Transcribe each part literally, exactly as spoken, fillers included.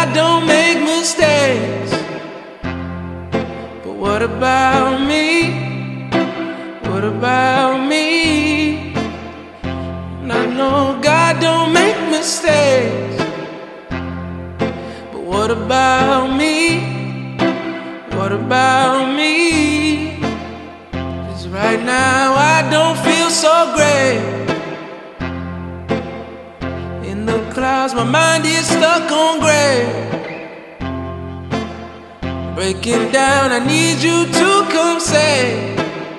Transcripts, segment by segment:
God don't make mistakes. But what about me? What about me? And I know God don't make mistakes. But what about me? What about me? 'Cause right now I don't feel so great. In the clouds, my mind is stuck on gray. Breaking down, I need you to come save.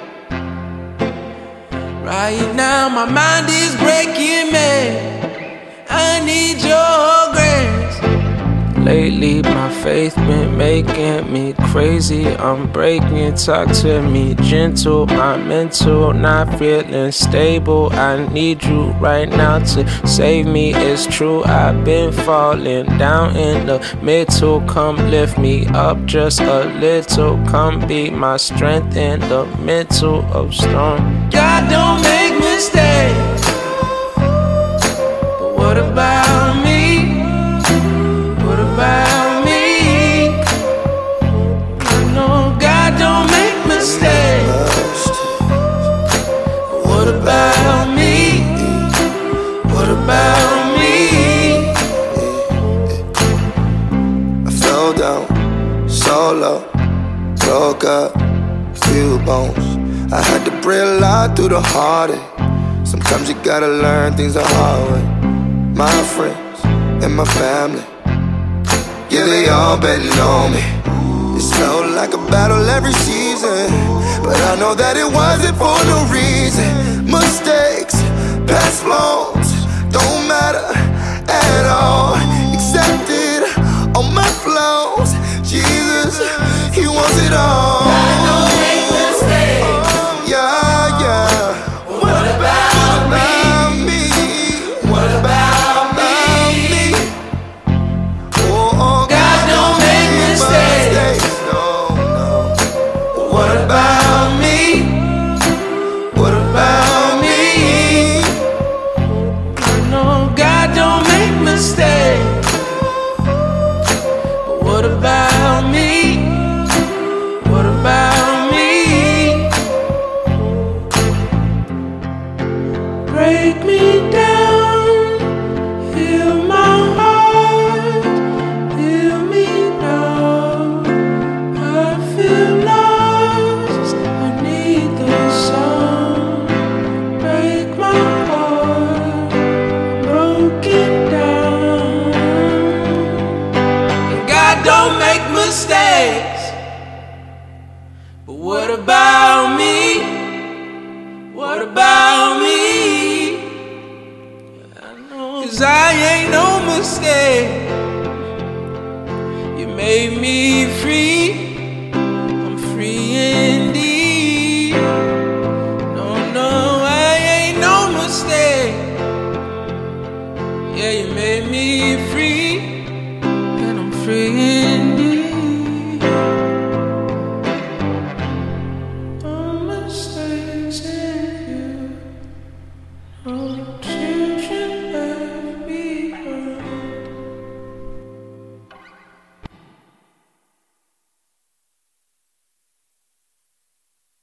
Right now, my mind is breaking me. I need your grace. Lately, my faith been making me crazy. I'm breaking, talk to me gentle. My mental not feeling stable. I need you right now to save me. It's true, I've been falling down in the middle. Come lift me up just a little. Come be my strength in the middle of storm. God don't make mistakes. But what about me? What about me? I know God don't make mistakes. What about me? What about me? I fell down, solo, broke up, few bones. I had to pray a lot through the heartache. Sometimes you gotta learn things the hard way. My friends and my family, yeah, they all betting on me. It felt like a battle every season, but I know that it wasn't for no reason. Mistakes, past flaws, don't matter at all. Accepted all my flaws. Jesus, He wants it all. God don't make mistakes. Yeah, yeah. What about me? What about me? Oh, God don't make mistakes. No, no. What about me? What about me? I know God don't make mistakes. But what about me? What about me? Break me down, heal my heart, heal me now. I feel lost, I need the sun. Break my heart, broken down. And God don't make mistakes. But what about me? What about me? I know, 'cause I ain't no mistake. You made me free.